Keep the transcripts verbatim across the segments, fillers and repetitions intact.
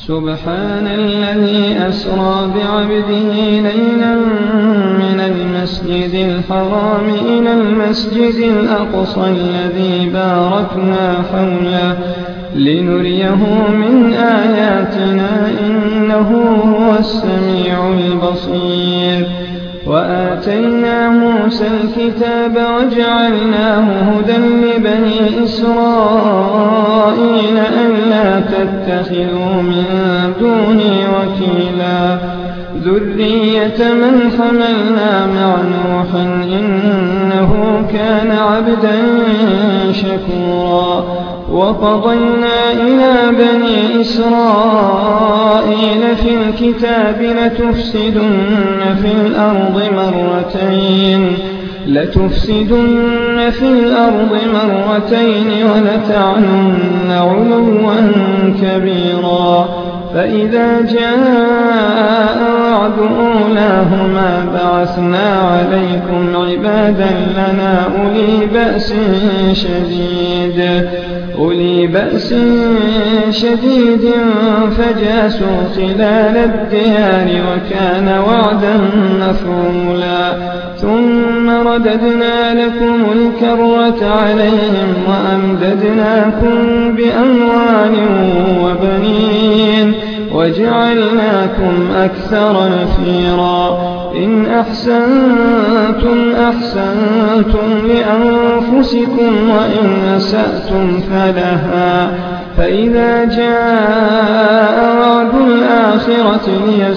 سبحان الذي أسرى بعبده ليلا من المسجد الحرام إلى المسجد الأقصى الذي باركنا حوله لنريه من آياتنا إنه هو السميع البصير. وآتينا موسى الكتاب وجعلناه هدى لبني إسرائيل ألا تتخذوا من دوني وكيلا ذرية من حملنا مع نوح إنه كان عبدا شكورا. وقضينا إلى بني إسرائيل في الكتاب لتفسدن في الأرض مرتين لتفسدن في الأرض مرتين ولتعلن علوا كبيرا. فإذا جاء وعد أولاهما بعثنا عليكم عبادا لنا أولي بأس شديد أولي بأس شديد فجاسوا خلال الديار وكان وعدا مفعولا. ثم رددنا لكم الكرة عليهم وأمددناكم بأموال وبنين وجعلناكم أكثر نفيرا. إن أحسنتم أحسنتم لأنفسكم وإن أسأتم فلها. فإذا جاء وعد الآخرة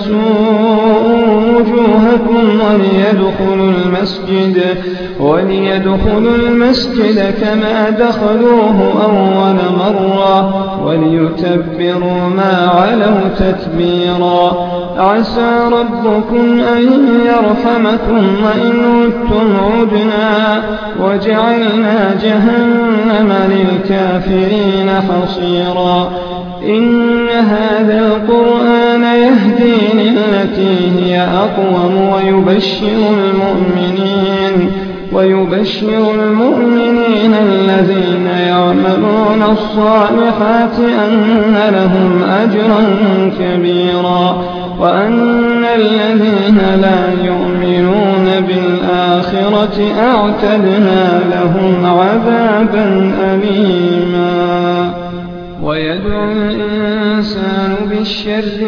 ليسوءوا وجوهكم وليدخلوا المسجد وليدخلوا المسجد كما دخلوه أول مرة وليتبروا ما علوا تتبيرا. عسى ربكم أن يرحمكم وإن عدتم عدنا وجعلنا جهنم للكافرين حصيرا. إن هذا القرآن يهدي للتي هي أقوم ويبشر المؤمنين ويبشر المؤمنين الذين يعملون الصالحات أن لهم أجرا كبيرا وأن الذين لا يؤمنون بالآخرة أعتدنا لهم عذابا أليما. ويدعو الإنسان بالشر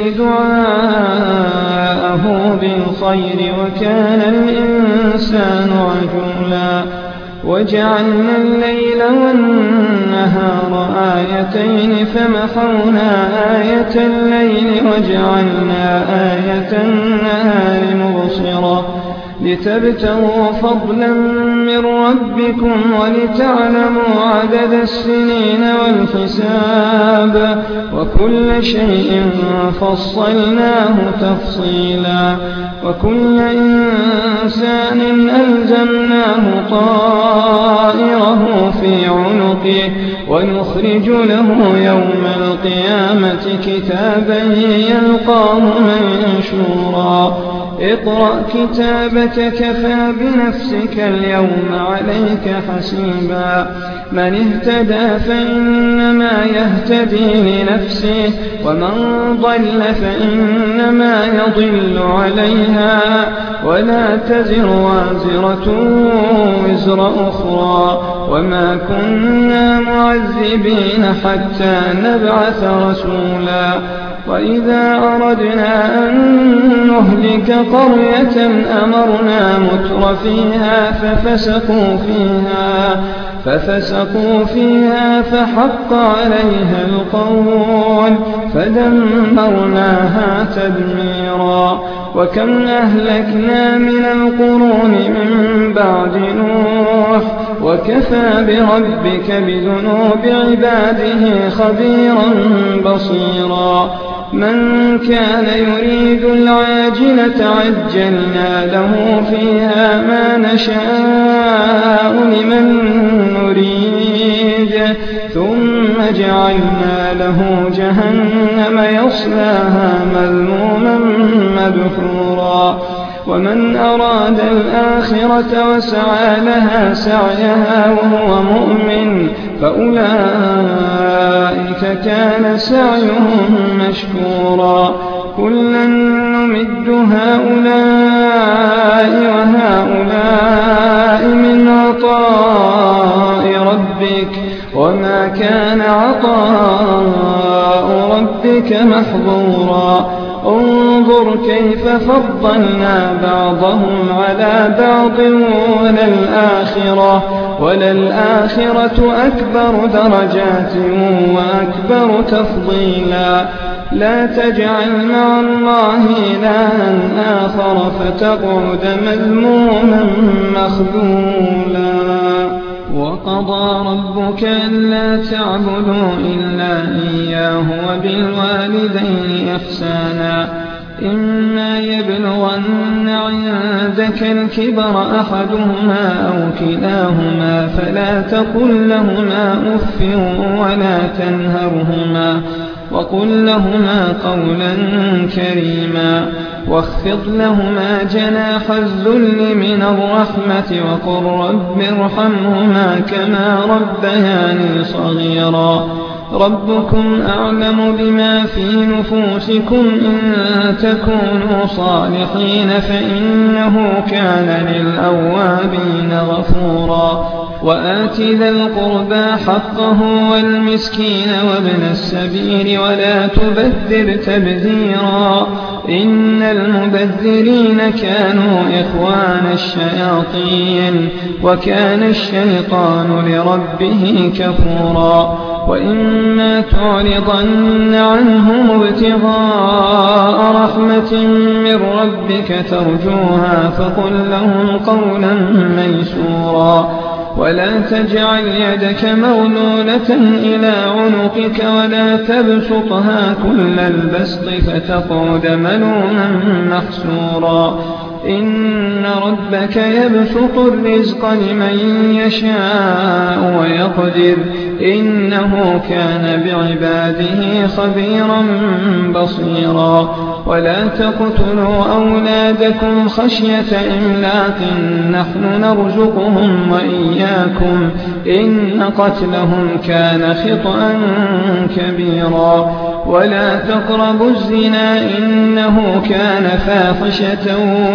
دعاءه بالخير وكان الإنسان عجولا. وجعلنا الليل والنهار آيتين فمحونا آية الليل وجعلنا آية النهار مبصرة لتبتغوا فضلا من ربكم ولتعلموا عدد السنين والحساب وكل شيء فصلناه تفصيلا. وكل إنسان ألزمناه طائره في عنقه ونخرج له يوم القيامة كتابا يلقاه منشورا. اقرأ كتابك كفى بنفسك اليوم عليك حسيبا. من اهتدى فإنما يهتدي لنفسه ومن ضل فإنما يضل عليها ولا تزر وازرة وزر أخرى وما كنا معذبين حتى نبعث رسولا. وإذا أردنا أن نهلك قرية أمرنا متر فيها ففسقوا فيها ففسقوا فيها فحق عليها القول فدمرناها تدميرا. وكم أهلكنا من القرون من بعد نوح وكفى بربك بذنوب عباده خبيرا بصيرا. من كان يريد العاجلة عجلنا له فيها ما نشاء لمن نريد ثم جعلنا له جهنم يصلاها مذموما مدحورا. ومن أراد الآخرة وسعى لها سعيها وهو مؤمن فأولئك كان سعيهم مشكورا كلا نمد هؤلاء وهؤلاء من عطاء ربك وما كان عطاء ربك محظورا انظر كيف فضلنا بعضهم على بعض وللآخرة, وللآخرة أكبر درجات وأكبر تفضيلا لا تجعل مع الله إلها آخر فتقعد مذموما مخذولا وقضى ربك ألا تعبدوا إلا إياه وبالوالدين إحسانا إما يبلغن عندك الكبر أحدهما أو كلاهما فلا تقل لهما أف ولا تنهرهما وقل لهما قولا كريما واخفض لهما جناح الذل من الرحمة وقل رب ارحمهما كما ربياني صغيرا ربكم أعلم بما في نفوسكم إن تكونوا صالحين فإنه كان للأوابين غفورا وآت ذا القربى حقه والمسكين وابن السبيل ولا تبذر تبذيرا إن المبذرين كانوا إخوان الشياطين وكان الشيطان لربه كفورا وإما تعرضن عنهم ابتغاء رحمة من ربك ترجوها فقل لهم قولا ميسورا ولا تجعل يدك مغلولة إلى عنقك ولا تبسطها كل البسط فتقعد ملوما محسورا إن ربك يبسط الرزق لمن يشاء ويقدر إنه كان بعباده خبيرا بصيرا ولا تقتلوا أولادكم خشية إملاق نحن نرزقهم وإياكم إن قتلهم كان خطأ كبيرا ولا تقربوا الزنا إنه كان فاحشة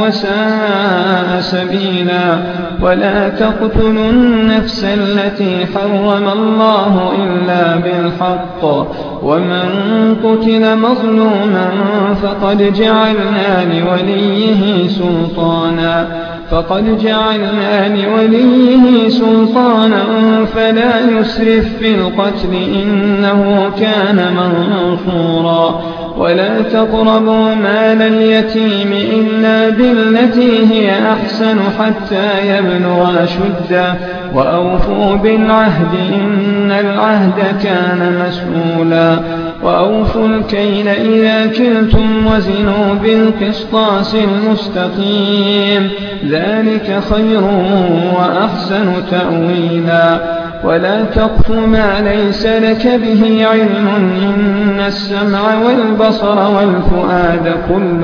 وساء سبيلا ولا تقتلوا النفس التي حرم الله إلا بالحق ومن قتل مظلوما فقد جعلنا لوليه سلطانا فقد جعلنا لوليه سلطانا فلا يسرف في القتل إنه كان منصورا ولا تقربوا مال اليتيم إلا بالتي هي أحسن حتى يبلغ أشده وأوفوا بالعهد إن العهد كان مسؤولا وأوفوا الكيل إذا كلتم وزنوا بالقسطاس المستقيم ذلك خير وأحسن تأويلا ولا تقف ما ليس لك به علم إن السمع والبصر والفؤاد كل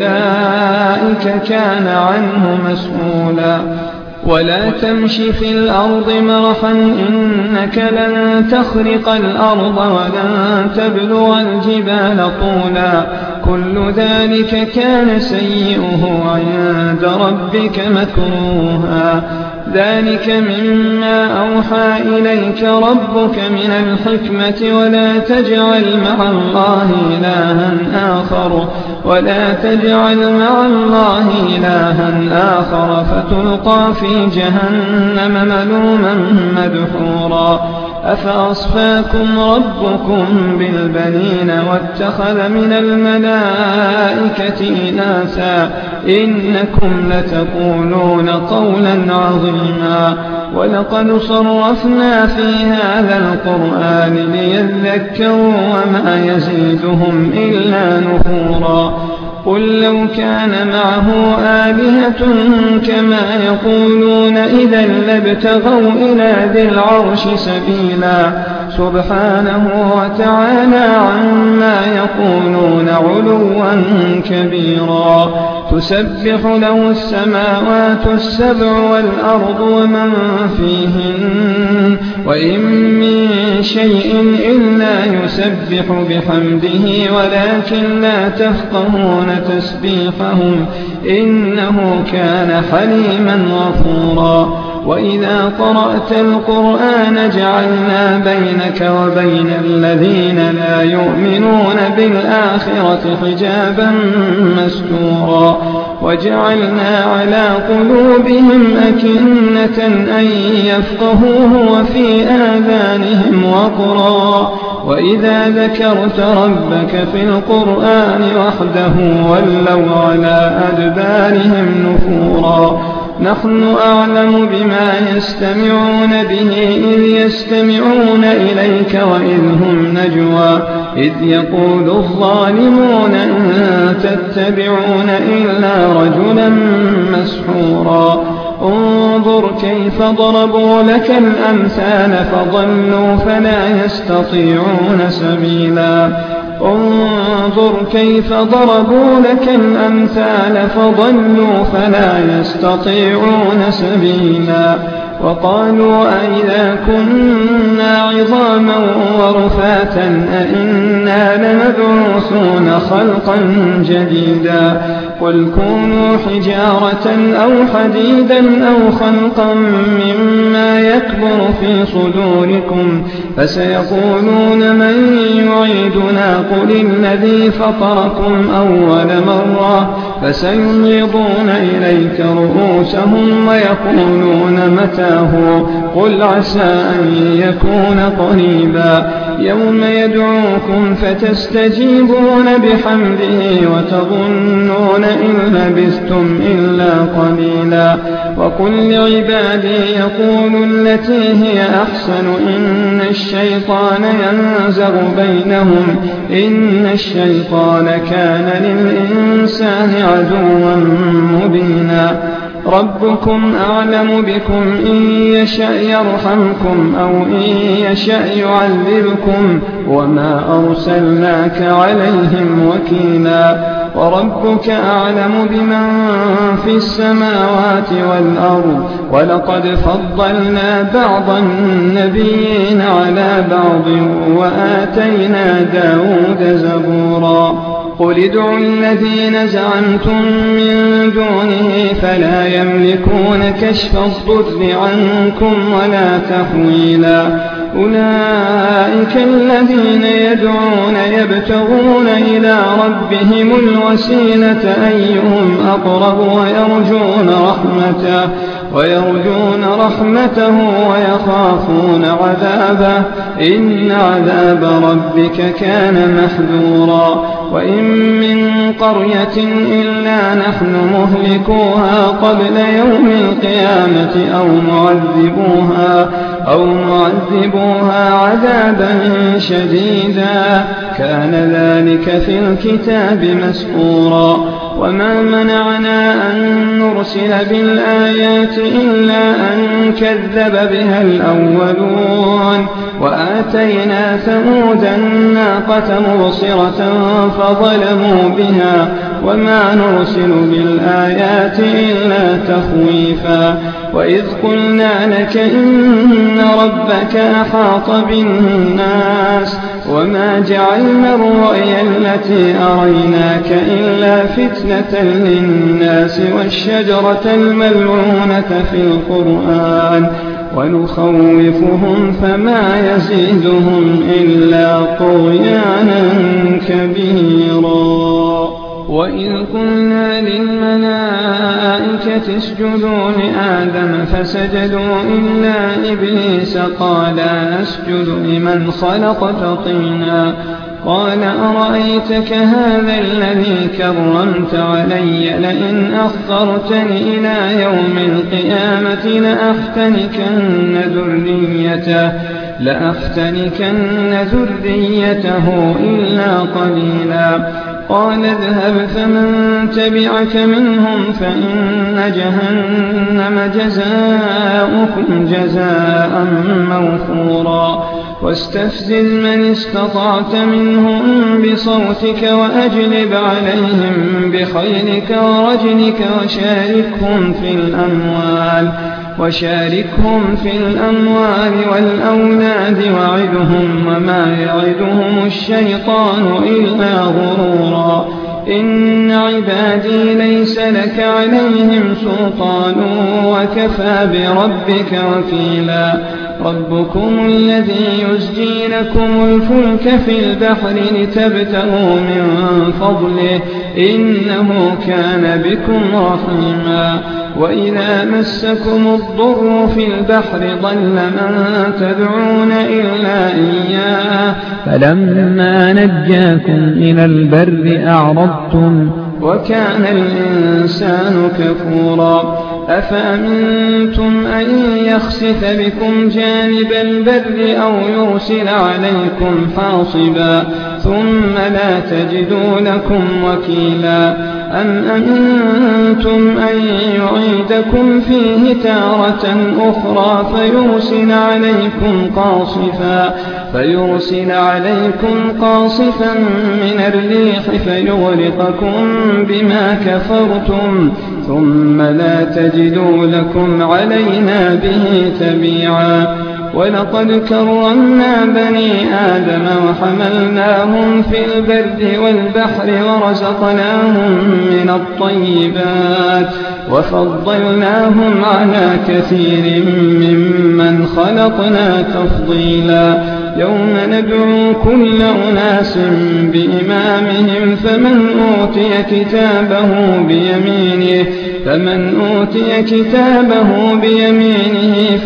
أولئك كان عنه مسؤولا ولا تمش في الأرض مرحا إنك لن تخرق الأرض ولن تبلغ الجبال طولا كل ذلك كان سيئه عند ربك مكروها ذلك مما أوحى إليك ربك من الحكمة ولا تجعل مع الله إلها آخر ولا تجعل مع الله إلها آخر فتلقى في جهنم ملوما مدحورا أفأصفاكم ربكم بالبنين واتخذ من الملائكة إناثا إنكم لتقولون قولا عظيما ولقد صرفنا في هذا القرآن ليذكروا وما يزيدهم إلا نفورا قل لو كان معه آلهة كما يقولون إذا لابتغوا إلى ذي العرش سبيلا سبحانه وتعالى عما يقولون علوا كبيرا. تسبح له السماوات السبع والأرض ومن فيهن وإن من شيء إلا يسبح بحمده ولكن لا تفقهون تسبيحهم إنه كان حليما غفورا. وإذا قرأت القرآن جعلنا بينك وبين الذين لا يؤمنون بالآخرة حجابا مستورا. وجعلنا على قلوبهم أكنة أن يفقهوه وفي آذانهم وقرا. وإذا ذكرت ربك في القرآن وحده ولوا على أدبارهم نفورا. نحن أعلم بما يستمعون به إذ يستمعون إليك وإذ هم نجوى إذ يقول الظالمون إن تتبعون إلا رجلا مسحورا. انظر كيف ضربوا لك الأمثال فضلوا فلا يستطيعون سبيلا. انظر كيف ضربوا لك الأمثال فضلوا فلا يستطيعون سبيلا. وقالوا أئذا كنا عظاما ورفاتا أئنا لمبعوثون خلقا جديدا. قل كونوا حجارة أو حديدا أو خلقا مما يكبر في صدوركم فسيقولون من يعيدنا قل الذي فطركم أول مرة فسينغضون إليك رؤوسهم ويقولون متاه قل عسى أن يكون قريبا. يوم يدعوكم فتستجيبون بحمده وتظنون إن لبثتم إلا قليلا. وقل لعبادي يقولوا التي هي أحسن إن الشيطان ينزغ بينهم إن الشيطان كان للإنسان عدوا مبينا. ربكم أعلم بكم إن يشأ يرحمكم أو إن يشأ يعذبكم وما أرسلناك عليهم وكيلا. وربك أعلم بمن في السماوات والأرض ولقد فضلنا بعض النبيين على بعض وآتينا داود زبورا. قل ادعوا الذين زعمتم من دونه فلا يملكون كشف الضر عنكم ولا تحويلا. أولئك الذين يدعون يبتغون إلى ربهم الوسيلة أيهم أقرب ويرجون رحمته ويرجون رحمته ويخافون عذابه إن عذاب ربك كان محذورا. وإن من قرية إلا نحن مهلكوها قبل يوم القيامة أو معذبوها أو معذبوها عذابا شديدا كان ذلك في الكتاب مسطورا. وما منعنا أن نرسل بالآيات إلا أن كذب بها الأولون وآتينا ثمود الناقة مبصرة فظلموا بها وما نرسل بالآيات إلا تخويفا. وإذ قلنا لك إن ربك أحاط بالناس وما جعلنا الرؤيا التي أريناك إلا فتنة للناس والشجرة الملعونة في القرآن ونخوفهم فما يزيدهم إلا طغيانا كبيرا. وإذ قلنا للملائكة اسجدوا لآدم فسجدوا إلا إبليس قال أسجد لمن خلقت طينا قال أرأيتك هذا الذي كرمت علي لئن أخرتني إلى يوم القيامة لأحتنكن ذريته لأحتنكن ذريته إلا قليلا. قال اذهب فمن تبعك منهم فإن جهنم جزاؤكم جزاء موفورا. واستفزز من استطعت منهم بصوتك وأجلب عليهم بخيلك ورجلك وشاركهم في الأموال وشاركهم في الأموال والأولاد وعدهم وما يعدهم الشيطان إلا غرورا إن عبادي ليس لك عليهم سلطان وكفى بربك وكيلا ربكم الذي يزجي لكم الفلك في البحر لتبتغوا من فضله إنه كان بكم رحيما وإذا مسكم الضر في البحر ضل من تدعون إلا إياه فلما نجاكم إلى البر أعرضتم وكان الإنسان كفورا أفأمنتم أن يخسف بكم جانب البر أو يرسل عليكم حاصبا ثم لا تجدوا لكم وكيلا أم أمنتم أن يعيدكم فيه تارة أخرى فيرسل عليكم قاصفا فيرسل عليكم قاصفا من الريح فيغرقكم بما كفرتم ثم لا تجدوا لكم علينا به تبيعا ولقد كرمنا بني آدم وحملناهم في البر والبحر ورزقناهم من الطيبات وفضلناهم على كثير ممن خلقنا تفضيلا يوم ندعو كل أناس بإمامهم فمن أوتي كتابه بيمينه فمن أوتي كتابه بيمينه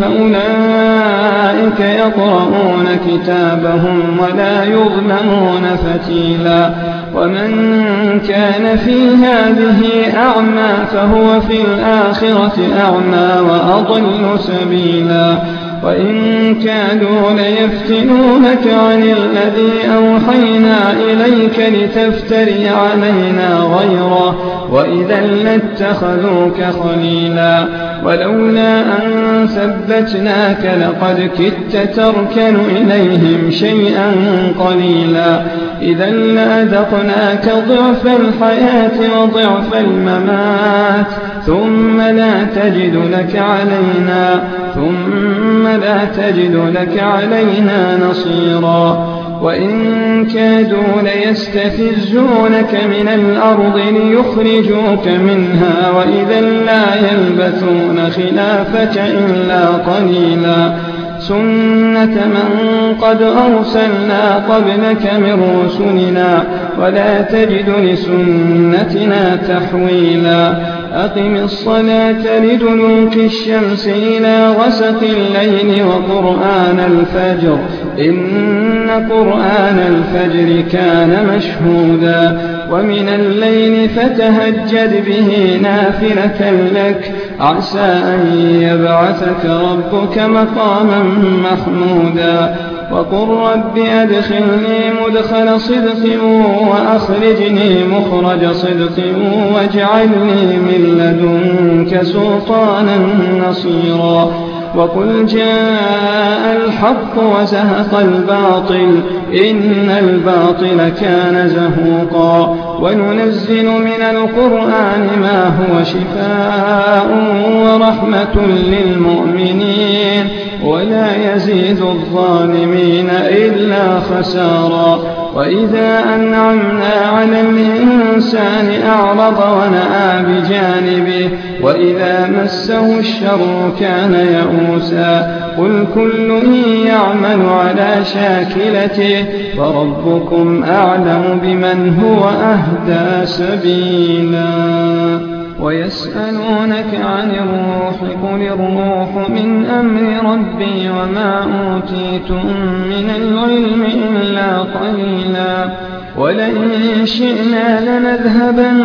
فأولئك يقرؤون كتابهم ولا يظلمون فتيلا ومن كان في هذه أعمى فهو في الآخرة أعمى وأضل سبيلا وإن كادوا ليفتنونك عن الذي أوحينا إليك لتفتري علينا غيره وإذا لاتخذوك خليلا ولولا أن ثبتناك لقد كدت تركن إليهم شيئا قليلا إذا لأذقناك ضعف الحياة وضعف الممات ثم لا تجد لك علينا ثم لا تجد لك علينا نصيرا وإن كادوا ليستفزونك من الأرض ليخرجوك منها وإذا لا يلبثون خلافك إلا قليلا سنة من قد أرسلنا قبلك من رسلنا ولا تجد لسنتنا تحويلا أقم الصلاة لدلوك الشمس إلى غسق الليل وقرآن الفجر إن قرآن الفجر كان مشهودا ومن الليل فتهجد به نافلة لك عسى أن يبعثك ربك مقاما محمودا وقل رب أدخلني مدخل صدق وأخرجني مخرج صدق واجعلني من لدنك سلطانا نصيرا وقل جاء الحق وزهق الباطل إن الباطل كان زهوقا وننزل من القرآن ما هو شفاء ورحمة للمؤمنين ولا يزيد الظالمين إلا خسارا وإذا أنعمنا على الإنسان أعرض ونأى بجانبه وإذا مسه الشر كان يئوسا قل كل يعمل على شاكلته فربكم أعلم بمن هو أهدى سبيلا ويسألونك عن الروح قل الروح من أمر ربي وما أوتيتم من العلم إلا قليلا ولئن شئنا لنذهبن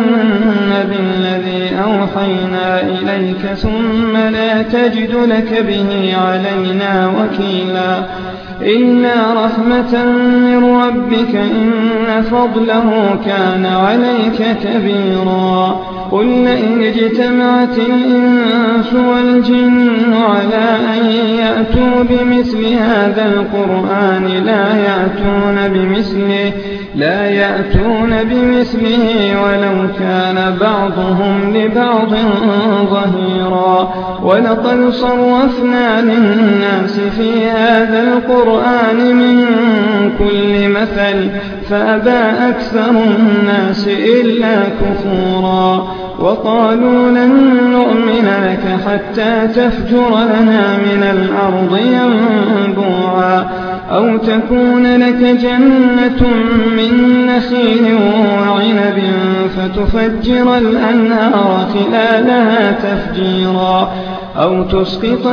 بالذي أوحينا إليك ثم لا تجد لك به علينا وكيلا إلا رحمة من ربك إن فضله كان عليك كبيرا. قل لئن اجتمعت الإنس والجن على أن يأتوا بمثل هذا القرآن لا يأتون بمثله لا يأتون بمثله ولو كان بعضهم لبعض ظهيرا. ولقد صرفنا للناس في هذا القرآن من كل مثل فأبى أكثر الناس إلا كفورا. وقالوا لن نؤمن لك حتى تفجر لنا من الأرض ينبوعا أو تكون لك جنة من نخيل وعنب فتفجر الأنهار خلالها تفجيرا أو تسقط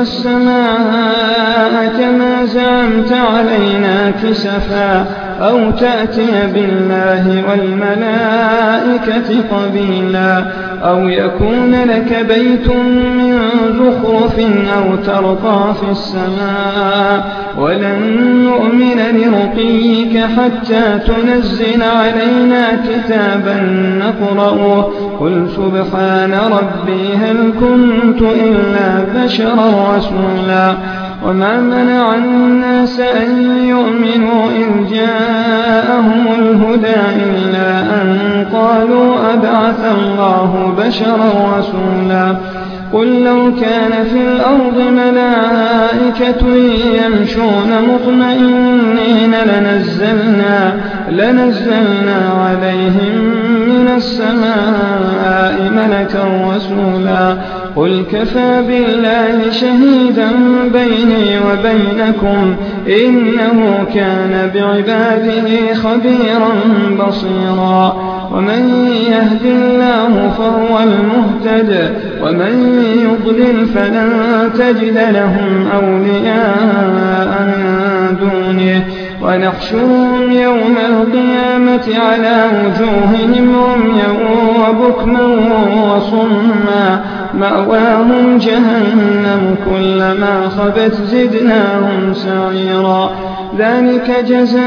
السماء كما زعمت علينا كسفا أو تأتي بالله والملائكة قبيلا أو يكون لك بيت من زخرف أو ترقى في السماء ولن نؤمن لرقيك حتى تنزل علينا كتابا نقرأه قل سبحان ربي هل كنت إلا بشرا رسولا. وما منع الناس أن يؤمنوا إذ جاءهم الهدى إلا أن قالوا أبعث الله بشرا رسولا. قل لو كان في الأرض ملائكة يمشون مطمئنين لنزلنا, لنزلنا عليهم من السماء ملكا رسولا. قل كفى بالله شهيدا بيني وبينكم إنه كان بعباده خبيرا بصيرا. ومن يهد الله فهو المهتد ومن يضلل فلن تجد لهم أولياء من دونه ونحشرهم يوم القيامة على وجوههم عميا وبكما وصما مأواهم جهنم كلما خبت زدناهم سعيرا. ذلك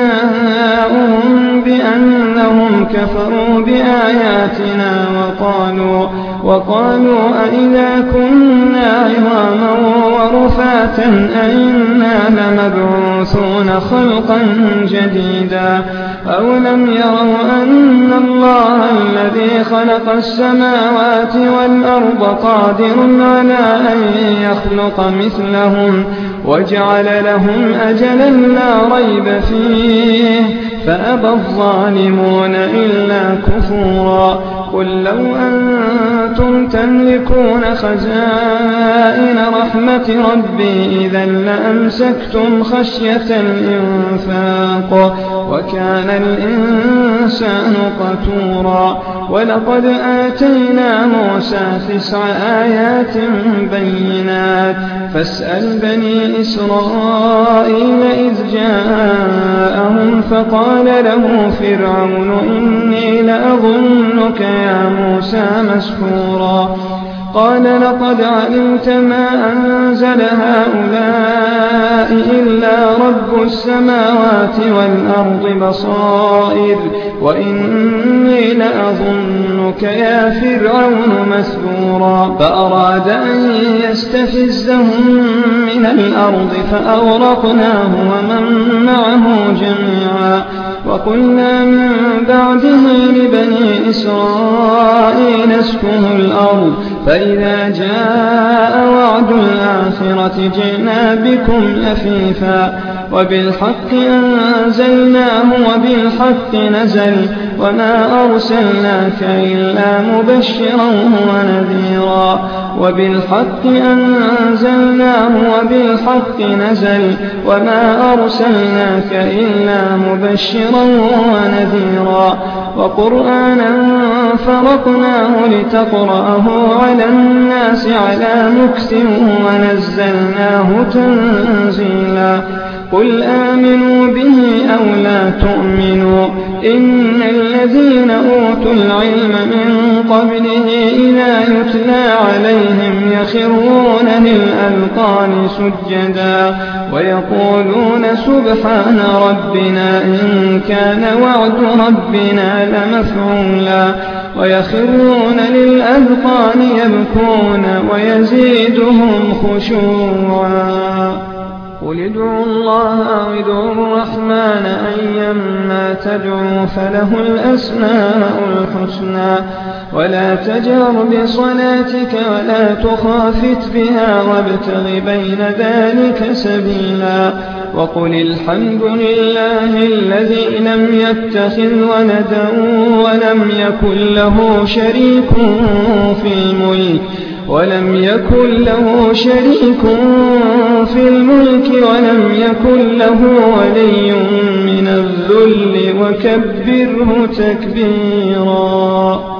جزاؤهم بأنهم كفروا بآياتنا وقالوا, وقالوا أئذا كنا عظاما ورفاتا أئنا لمبعوثون خلقا جديدا. أولم يروا أن الله الذي خلق السماوات والأرض قادر على أن يخلق مثلهم وجعل لهم أجلا لا ريب فيه فأبى الظالمون إلا كفورا. قل لو أنتم تملكون خزائن رحمة ربي إذا لأمسكتم خشية الإنفاق وكان الإنسان قتورا. ولقد آتينا موسى تسع آيات بينات فاسأل بني إسرائيل إذ جاءهم فقال له فرعون إني لأظنك يا موسى مسحورا. قال لقد علمت ما أنزل هؤلاء إلا رب السماوات والأرض بصائر وإني لأظنك يا فرعون مسحورا. فأراد أن يستفزهم من الأرض فأغرقناه ومن معه جميعا. وقلنا من بعده لبني إسرائيل اسكنوا الأرض فإذا جاء وعد الآخرة جئنا بكم لفيفا وبالحق أنزلناه وبالحق نزل وما أرسلناك إلا مبشرا ونذيرا. وبالحق أنزلناه وبالحق نزل وما أرسلناك إلا مبشرا ونذيرا. وقرآنا فرقناه لتقرأه على الناس على مكث ونزلناه تنزيلا. قل آمنوا به أو لا تؤمنوا إن الذين أوتوا العلم من قبله إذا يتلى عليهم يخرون للأذقان سجدا ويقولون سبحان ربنا إن كان وعد ربنا لمفعولا ويخرون للأذقان يبكون ويزيدهم خشوعا قل ادعوا الله أو ادعوا الرحمن أيما تدعوا فله الأسماء الحسنى ولا تجهر بصلاتك ولا تخافت بها وابتغ بين ذلك سبيلا وقل الحمد لله الذي لم يتخذ ولدا ولم يكن له شريك في الملك ولم يكن له شريك في الملك ولم يكن له ولي من الذل وكبره تكبيرا.